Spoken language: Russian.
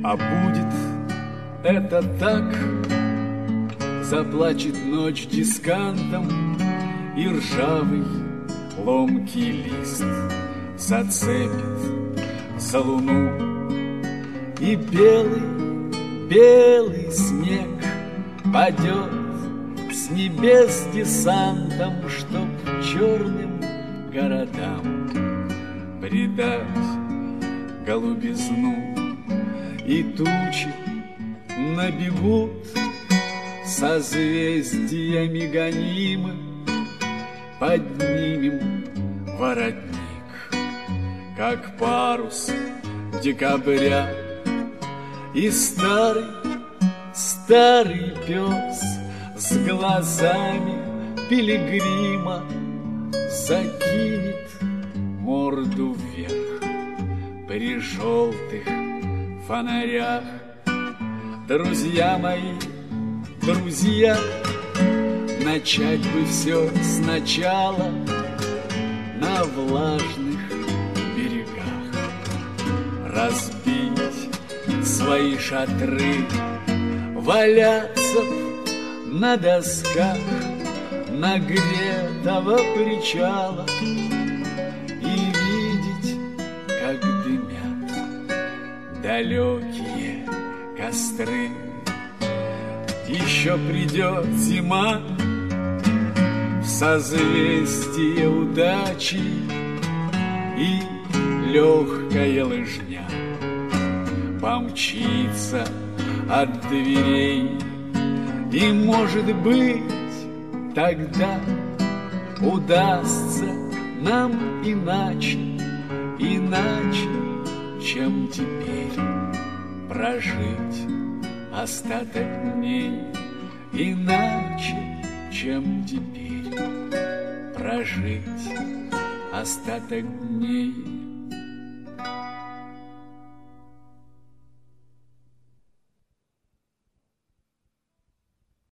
А будет это так, заплачет ночь дискантом, и ржавый ломкий лист зацепит за луну, и белый снег падет с небес десантом, чтоб черным городам придать голубизну. И тучи набегут созвездиями гонимы, поднимем воротник, как парус декабря. И старый пес с глазами пилигрима закинет морду вверх при желтых фонарях. Друзья мои, друзья, начать бы все сначала на влажных берегах, разбить свои шатры, валяться на досках нагретого причала и видеть, как дымят далекие костры. Еще придет зима в созвездие удачи, и легкая лыжня помчится от дверей. И, может быть, тогда удастся нам иначе, чем теперь, прожить остаток дней. Иначе, чем теперь, прожить остаток дней.